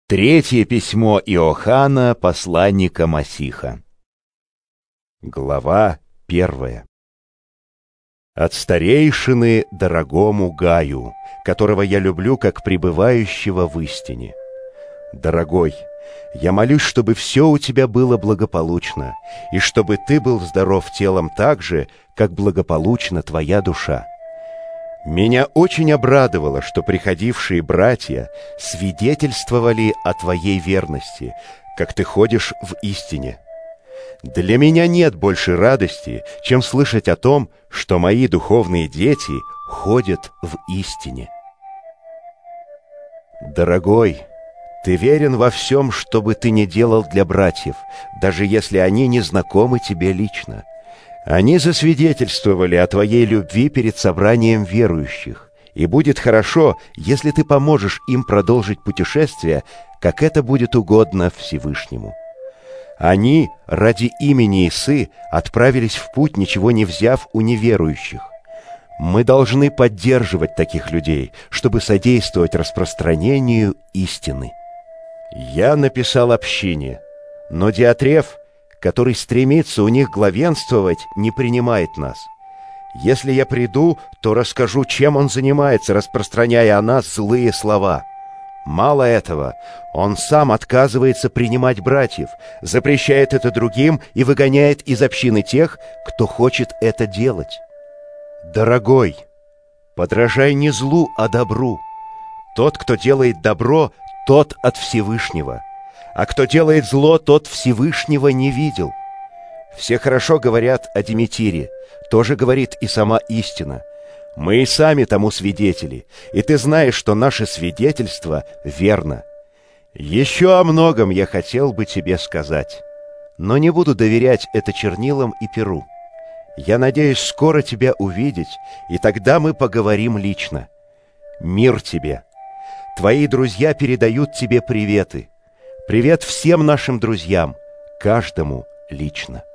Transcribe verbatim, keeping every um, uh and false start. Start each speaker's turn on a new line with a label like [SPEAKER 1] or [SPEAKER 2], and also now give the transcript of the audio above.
[SPEAKER 1] Третье письмо Иоанна, посланника Масиха. Глава первая. От старейшины дорогому Гаю, которого я люблю как пребывающего в истине. Дорогой, я молюсь, чтобы все у тебя было благополучно, и чтобы ты был здоров телом так же, как благополучна твоя душа. Меня очень обрадовало, что приходившие братья свидетельствовали о твоей верности, как ты ходишь в истине. Для меня нет больше радости, чем слышать о том, что мои духовные дети ходят в истине. Дорогой, ты верен во всем, что бы ты ни делал для братьев, даже если они не знакомы тебе лично. Они засвидетельствовали о твоей любви перед собранием верующих, и будет хорошо, если ты поможешь им продолжить путешествие, как это будет угодно Всевышнему. Они ради имени Исы отправились в путь, ничего не взяв у неверующих. Мы должны поддерживать таких людей, чтобы содействовать распространению истины. Я написал общине, но Диатреф, который стремится у них главенствовать, не принимает нас. Если я приду, то расскажу, чем он занимается, распространяя о нас злые слова. Мало этого, он сам отказывается принимать братьев, запрещает это другим и выгоняет из общины тех, кто хочет это делать. Дорогой, подражай не злу, а добру. Тот, кто делает добро, тот от Всевышнего. А кто делает зло, тот Всевышнего не видел. Все хорошо говорят о Деметире, тоже говорит и сама истина. Мы и сами тому свидетели, и ты знаешь, что наше свидетельство верно. Еще о многом я хотел бы тебе сказать, но не буду доверять это чернилам и перу. Я надеюсь скоро тебя увидеть, и тогда мы поговорим лично. Мир тебе! Твои друзья передают тебе приветы. Привет всем нашим друзьям, каждому лично.